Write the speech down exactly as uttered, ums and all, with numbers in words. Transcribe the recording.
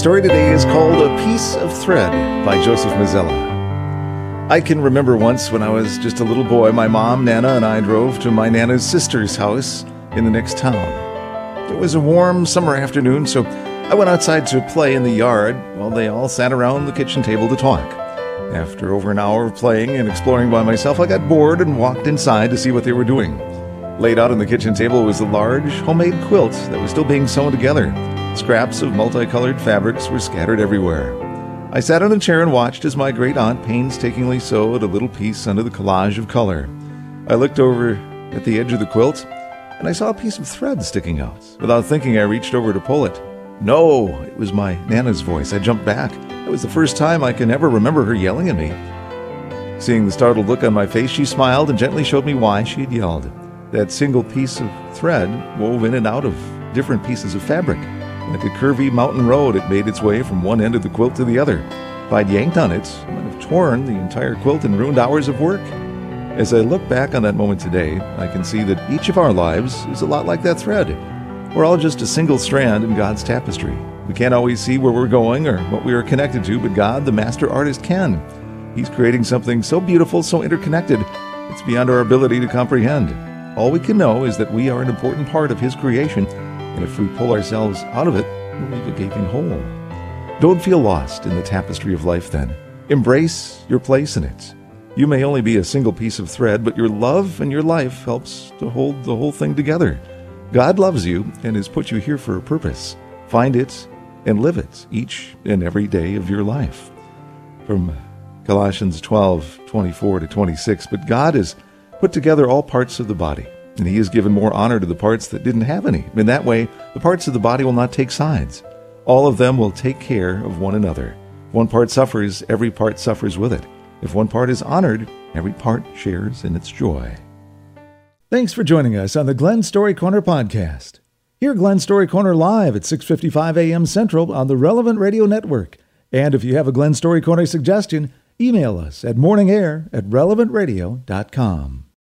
story today is called A Piece of Thread by Joseph Mazzella. I can remember once when I was just a little boy, my mom, Nana, and I drove to my Nana's sister's house in the next town. It was a warm summer afternoon, so I went outside to play in the yard while they all sat around the kitchen table to talk. After over an hour of playing and exploring by myself, I got bored and walked inside to see what they were doing. Laid out on the kitchen table was a large homemade quilt that was still being sewn together. Scraps of multicolored fabrics were scattered everywhere. I sat on a chair and watched as my great aunt painstakingly sewed a little piece under the collage of color. I looked over at the edge of the quilt, and I saw a piece of thread sticking out. Without thinking, I reached over to pull it. No, it was my Nana's voice. I jumped back. It was the first time I can ever remember her yelling at me. Seeing the startled look on my face, she smiled and gently showed me why she had yelled. That single piece of thread wove in and out of different pieces of fabric. Like a curvy mountain road, it made its way from one end of the quilt to the other. If I'd yanked on it, I might have torn the entire quilt and ruined hours of work. As I look back on that moment today, I can see that each of our lives is a lot like that thread. We're all just a single strand in God's tapestry. We can't always see where we're going or what we are connected to, but God, the master artist, can. He's creating something so beautiful, so interconnected, it's beyond our ability to comprehend. All we can know is that we are an important part of His creation, and if we pull ourselves out of it, we'll leave a gaping hole. Don't feel lost in the tapestry of life then. Embrace your place in it. You may only be a single piece of thread, but your love and your life helps to hold the whole thing together. God loves you and has put you here for a purpose. Find it and live it each and every day of your life. From Colossians twelve, twenty-four to twenty-six, but God has put together all parts of the body, and He has given more honor to the parts that didn't have any. In that way, the parts of the body will not take sides. All of them will take care of one another. If one part suffers, every part suffers with it. If one part is honored, every part shares in its joy. Thanks for joining us on the Glen Story Corner podcast. Hear Glen Story Corner live at six fifty-five a.m. Central on the Relevant Radio Network. And if you have a Glen Story Corner suggestion, email us at morningair at relevant radio dot com.